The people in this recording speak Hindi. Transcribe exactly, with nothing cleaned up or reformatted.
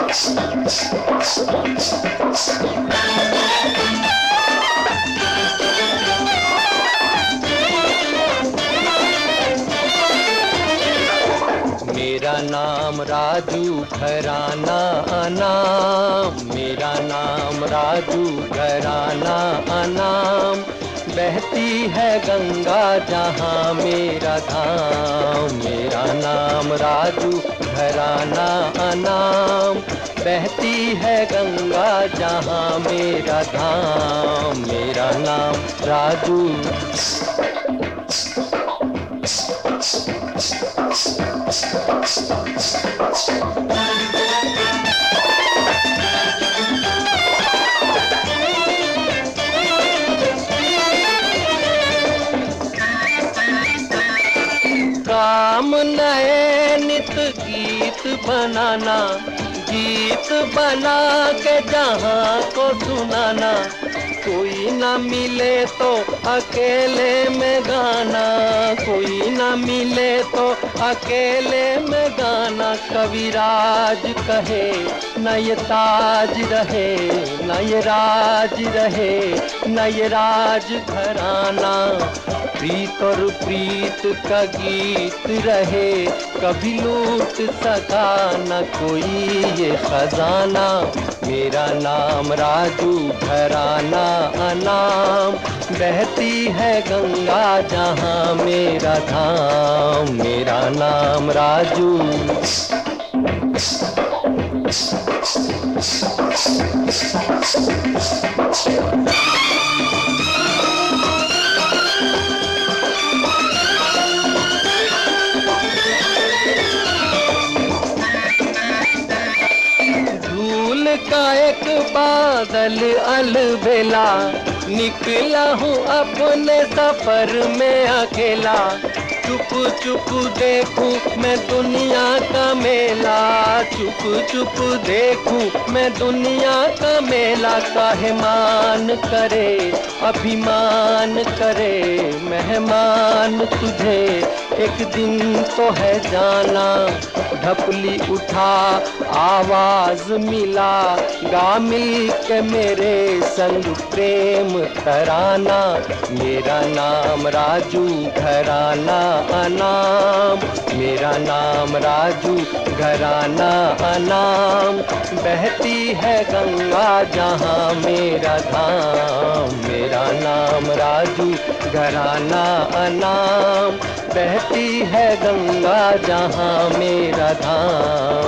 मेरा नाम राजू घराना अनाम, मेरा नाम राजू घराना अनाम। बहती है गंगा जहाँ मेरा धाम, मेरा नाम राजू घराना अनाम। बहती है गंगा जहाँ मेरा धाम, मेरा नाम राजू। काम नए नित गीत बनाना, गीत बना के जहाँ को सुनाना। कोई ना मिले तो अकेले में गाना, कोई ना मिले तो अकेले में गाना। कविराज कहे न ये ताज रहे, न ये राज रहे, न ये राज घराना। प्रीत और प्रीत का गीत रहे, कभी लूट सका न कोई ये खजाना। मेरा नाम राजू घराना अनाम। बहती है गंगा जहाँ मेरा धाम, मेरा नाम राजू। का एक बादल अलबेला, निकला हूँ अपने सफर में अकेला। चुप चुप देखूं मैं दुनिया का मेला, चुप चुप देखूं मैं दुनिया का मेला। काहे मान करे अभिमान करे मेहमान तुझे, एक दिन तो है जाना। ढपली उठा आवाज मिला, गा मिल के मेरे संग प्रेम तराना। मेरा नाम राजू घराना अनाम, मेरा नाम राजू घराना अनाम। बहती है गंगा जहाँ मेरा धाम, मेरा नाम राजू घराना अनाम। बहती है गंगा जहाँ मेरा धाम।